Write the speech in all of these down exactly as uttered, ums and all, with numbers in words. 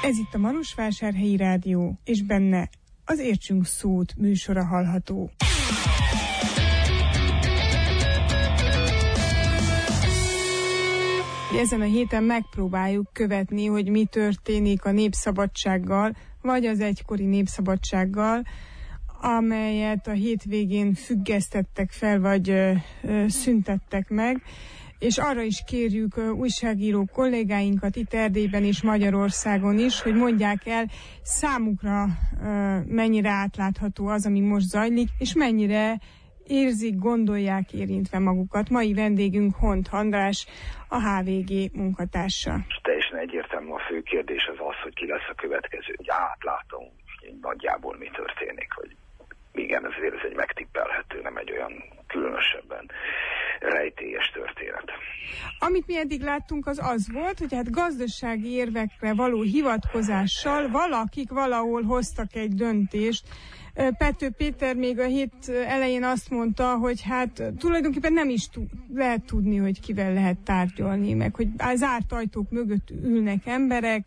Ez itt a Marosvásárhelyi Rádió, és benne az Értsünk Szót műsora hallható. Ezen a héten megpróbáljuk követni, hogy mi történik a Népszabadsággal, vagy az egykori Népszabadsággal, amelyet a hétvégén függesztettek fel, vagy ö, ö, szüntettek meg. És arra is kérjük újságíró kollégáinkat itt Erdélyben és Magyarországon is, hogy mondják el számukra mennyire átlátható az, ami most zajlik, és mennyire érzik, gondolják érintve magukat. Mai vendégünk Hont András, a há vé gé munkatársa. Teljesen egyértelmű a fő kérdés az az, hogy ki lesz a következő. Hogy átlátom, hogy nagyjából mi történik, hogy igen, ezért ez egy megtippelhető, nem egy olyan különösebben rejtélyes történet. Amit mi eddig láttunk, az az volt, hogy hát gazdasági érvekre való hivatkozással valakik valahol hoztak egy döntést. Pető Péter még a hét elején azt mondta, hogy hát tulajdonképpen nem is tud, lehet tudni, hogy kivel lehet tárgyalni, meg hogy zárt ajtók mögött ülnek emberek,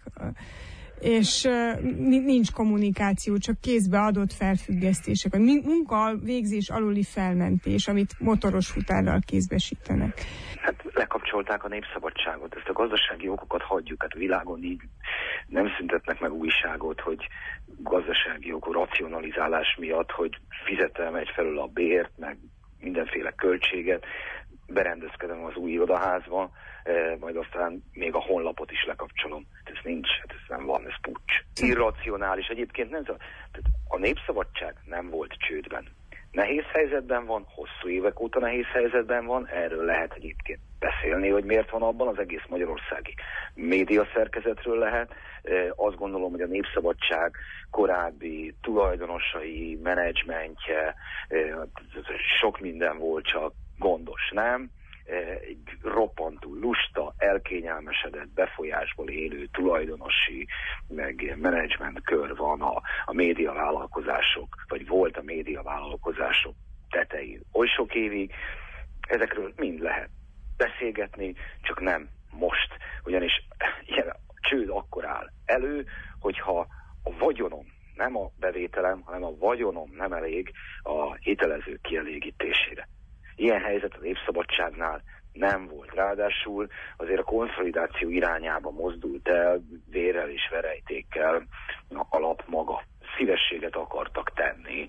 és nincs kommunikáció, csak kézbe adott felfüggesztések, a munka végzés aluli felmentés, amit motoros futárral kézbesítenek. Hát lekapcsolták a Népszabadságot, ezt a gazdasági okokat hagyjuk, hát a világon így nem szüntetnek meg újságot, hogy gazdasági okú racionalizálás miatt, hogy fizetem egyfelől a bért, meg mindenféle költséget, berendezkedem az új irodaházba, eh, majd aztán még a honlapot is lekapcsolom. Ez nincs, ez nem van, ez puccs. Irracionális. Egyébként nem, tehát a Népszabadság nem volt csődben. Nehéz helyzetben van, hosszú évek óta nehéz helyzetben van, erről lehet egyébként beszélni, hogy miért van abban, az egész magyarországi médiaszerkezetről lehet. E, azt gondolom, hogy a Népszabadság korábbi tulajdonosai, menedzsmentje, e, sok minden volt, csak gondos, nem? Egy roppantú, lusta, elkényelmesedett, befolyásból élő tulajdonosi, meg menedzsment kör van a, a médiavállalkozások, vagy volt a médiavállalkozások tetején oly sok évig. Ezekről mind lehet beszélgetni, csak nem most. Ugyanis ilyen, a csőd akkor áll elő, hogyha a vagyonom, nem a bevételem, hanem a vagyonom nem elég a hitelezők kielégítésére. Ilyen helyzet a Népszabadságnál nem volt. Ráadásul azért a konszolidáció irányába mozdult el, vérrel és verejtékkel a lap maga. Szívességet akartak tenni,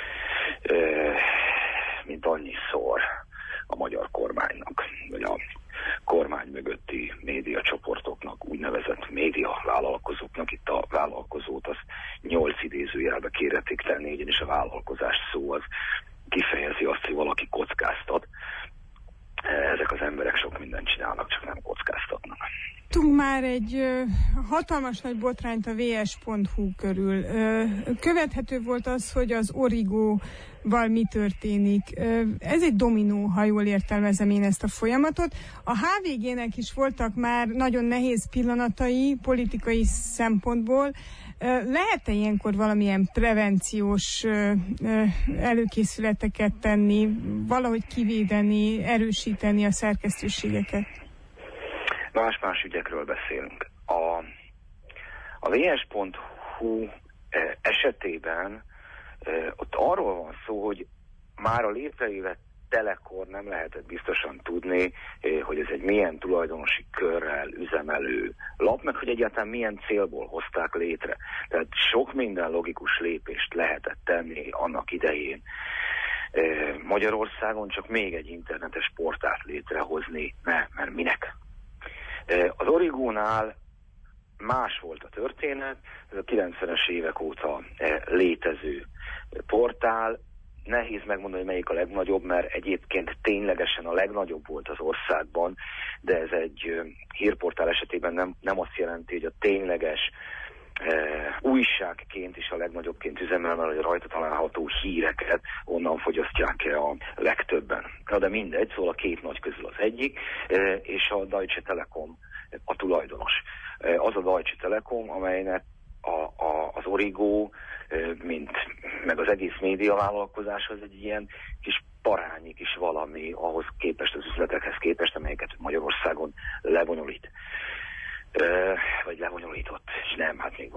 mint annyiszor a magyar kormánynak, vagy a kormány mögötti médiacsoportoknak, úgynevezett médiavállalkozóknak. Itt a vállalkozót azt nyolc idézőjelbe kérhetik tenni, ugyanis a vállalkozás szó az kifejezi azt, hogy valaki kockáztat. Ezek az emberek sok mindent csinálnak, csak nem kockáztatnak. Tudunk már egy ö, hatalmas nagy botrányt a vé es pont hú körül. Ö, követhető volt az, hogy az Origóval mi történik. Ö, ez egy dominó, ha jól értelmezem én ezt a folyamatot. A há vé gének is voltak már nagyon nehéz pillanatai politikai szempontból. Lehet-e ilyenkor valamilyen prevenciós előkészületeket tenni, valahogy kivédeni, erősíteni a szerkesztőségeket? Más-más ügyekről beszélünk. A, a vé es pont hú esetében ott arról van szó, hogy már a létrejövett telekor nem lehetett biztosan tudni, hogy ez egy milyen tulajdonosi körrel üzemelő lap, meg hogy egyáltalán milyen célból hozták létre. Tehát sok minden logikus lépést lehetett tenni annak idején Magyarországon, csak még egy internetes portált létrehozni, ne, mert minek? Az Origónál más volt a történet, ez a kilencvenes évek óta létező portál. Nehéz megmondani, hogy melyik a legnagyobb, mert egyébként ténylegesen a legnagyobb volt az országban, de ez egy hírportál esetében nem, nem azt jelenti, hogy a tényleges e, újságként is a legnagyobbként üzemel, mert hogy rajta található híreket onnan fogyasztják el a legtöbben. Na de mindegy, szóval a két nagy közül az egyik, e, és a Deutsche Telekom a tulajdonos. E, az a Deutsche Telekom, amelynek a, a, az Origo, mint meg az egész médiavállalkozás az egy ilyen kis parányi kis valami ahhoz képest, az üzletekhez képest, amelyeket Magyarországon lebonyolít. Ö, vagy lebonyolított, és nem, hát még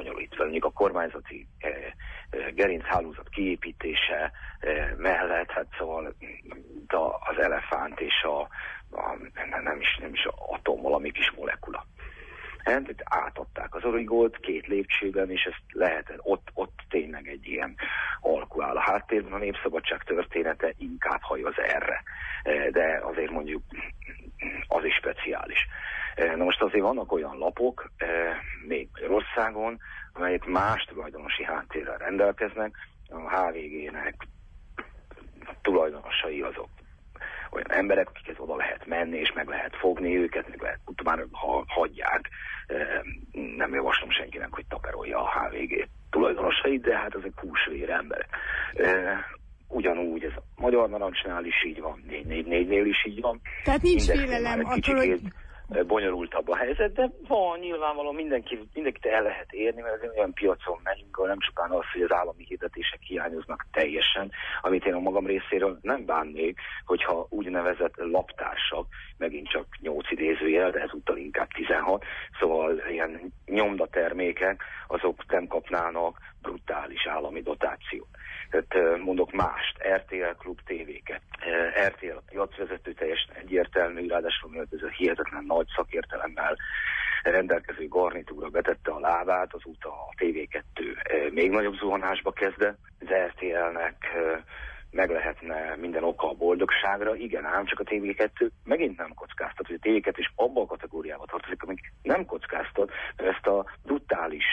celofánt és a, a nem, is, nem is a atom, valami kis molekula. Hát átadták az origót két lépcsőben, és ezt lehet, ott, ott tényleg egy ilyen alkú áll a háttérben. A Népszabadság története inkább hajoz erre, de azért mondjuk az is speciális. Na most azért vannak olyan lapok, még Magyarországon, amelyek más tulajdonosi háttérrel rendelkeznek. A há vé gének tulajdonosai azok olyan emberek, akikhez oda lehet menni, és meg lehet fogni őket, meg lehet, már ha hagyják, nem javaslom senkinek, hogy taperolja a há vé gé tulajdonosait, de hát ezek húsvér emberek. Ugyanúgy ez a Magyar Narancsnál is így van, négy négy négynél is így van. Tehát nincs félelem attól, hogy... bonyolultabb a helyzet, de van nyilvánvalóan mindenki, mindenkit el lehet érni, mert ez olyan piacon megyünk, ahol nem csupán az, hogy az állami hirdetések hiányoznak teljesen, amit én a magam részéről nem bánnék, hogyha úgynevezett laptársak, megint csak nyolc idézőjel, de ezúttal inkább tizenhat, szóval ilyen nyomdatermékek, azok nem kapnának brutális állami dotációt. Tehát mondok mást, er té el Klub tévéket. er té el a piacvezető teljesen egyértelmű, ráadásul miatt ez a hihetetlen nagy szakértelemmel rendelkező garnitúra betette a lábát, azóta a té vé kettő még nagyobb zuhanásba kezdett. Az er té elnek meg lehetne minden oka a boldogságra, igen ám, csak a té vé kettő megint nem kockáztat, hogy a té vé kettő is abba a kategóriába tartozik, amik nem kockáztat, mert ezt a brutális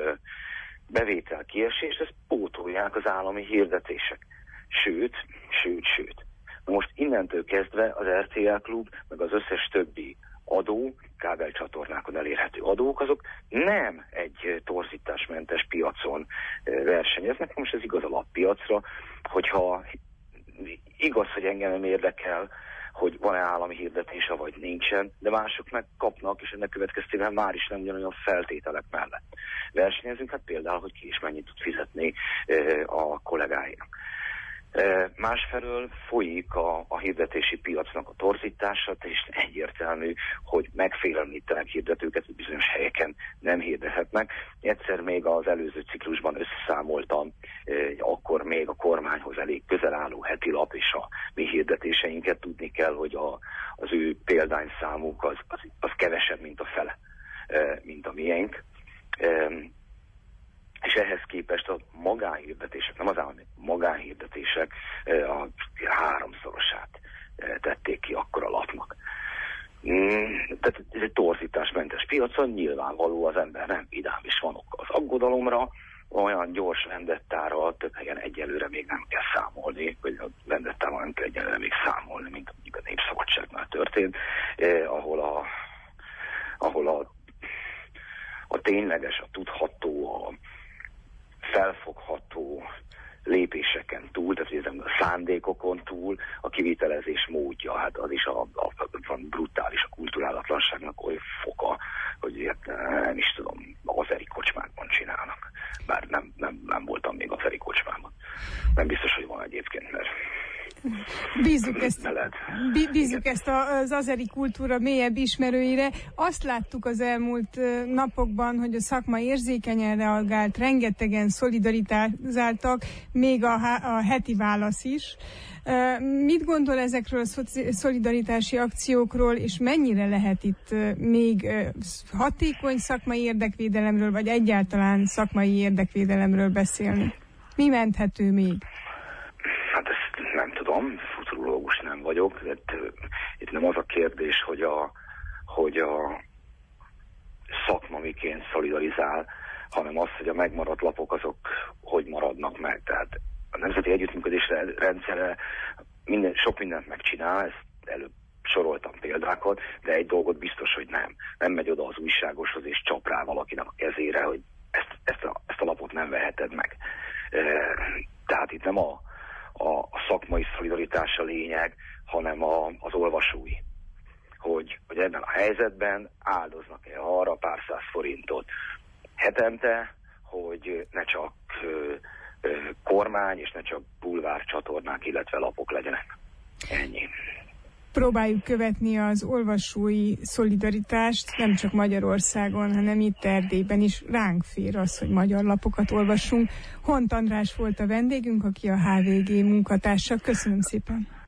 bevétel kiesést, ezt pótolják az állami hirdetések. Sőt, sőt, sőt. Na most innentől kezdve az er té el Klub, meg az összes többi adó, kábelcsatornákon elérhető adók, azok nem egy torzításmentes piacon versenyeznek. Most ez igaz a lappiacra, hogyha igaz, hogy engem nem érdekel, hogy van-e állami hirdetése, vagy nincsen, de mások meg kapnak, és ennek következtében már is nem ugyanolyan feltételek mellett versenyezünk, hát például, hogy ki is mennyit tud fizetni a kollégáinak. Másfelől folyik a, a hirdetési piacnak a torzítása, és egyértelmű, hogy megfélemlítenek hirdetőket, hogy bizonyos helyeken nem hirdethetnek. Egyszer még az előző ciklusban összeszámoltam, akkor még a kormányhoz elég közel álló heti lap és a mi hirdetéseinket tudni kell, hogy a, az ő példányszámuk az, az, az kevesebb, mint a fele, mint a miénk. És ehhez képest a magánhirdetések, nem az állami magánhirdetések a háromszorosát tették ki akkor a lapnak. Tehát ez egy torzításmentes piacon, nyilvánvaló az ember nem vidám, és van ok az aggodalomra, olyan gyors vendettára több helyen egyelőre még nem kell számolni, vagy a vendettával nem kell egyelőre még számolni, mint mondjuk a Népszabadságnál történt, eh, ahol a ahol a, a tényleges, a tudható, a felfogható lépéseken túl, tehát hogy a szándékokon túl a kivitelezés módja, hát az is a, a, a brutális a kulturálatlanságnak oly foka, hogy ilyet nem is tudom, azeri kocsmákban csinálnak. Bár nem, nem, nem voltam még azeri kocsmában. Nem biztos, hogy van egyébként, mert Bízzuk ezt, bízzuk ezt az azeri kultúra mélyebb ismerőire. Azt láttuk az elmúlt napokban, hogy a szakma érzékenyen reagált, rengetegen szolidaritázáltak, még a, a heti válasz is. Mit gondol ezekről a szolidaritási akciókról, és mennyire lehet itt még hatékony szakmai érdekvédelemről, vagy egyáltalán szakmai érdekvédelemről beszélni? Mi menthető még? Hát ezt nem tudom, futurológus nem vagyok. Itt, itt nem az a kérdés, hogy a, hogy a szakma miként szolidarizál, hanem az, hogy a megmaradt lapok azok hogy maradnak meg. Tehát a nemzeti együttműködés rendszere minden, sok mindent megcsinál, ezt előbb soroltam példákat, de egy dolgot biztos, hogy nem. Nem megy oda az újságoshoz és csap rá valakinek a kezére, hogy ezt, ezt, a, ezt a lapot nem veheted meg. Tehát itt nem a A, a szakmai szolidaritás a lényeg, hanem a, az olvasói. Hogy, hogy ebben a helyzetben áldoznak-e arra pár száz forintot hetente, hogy ne csak ö, ö, kormány és ne csak bulvár csatornák, illetve lapok legyenek. Ennyi. Próbáljuk követni az olvasói szolidaritást, nem csak Magyarországon, hanem itt Erdélyben is ránk fér az, hogy magyar lapokat olvassunk. Hont András volt a vendégünk, aki a há vé gé munkatársa. Köszönöm szépen!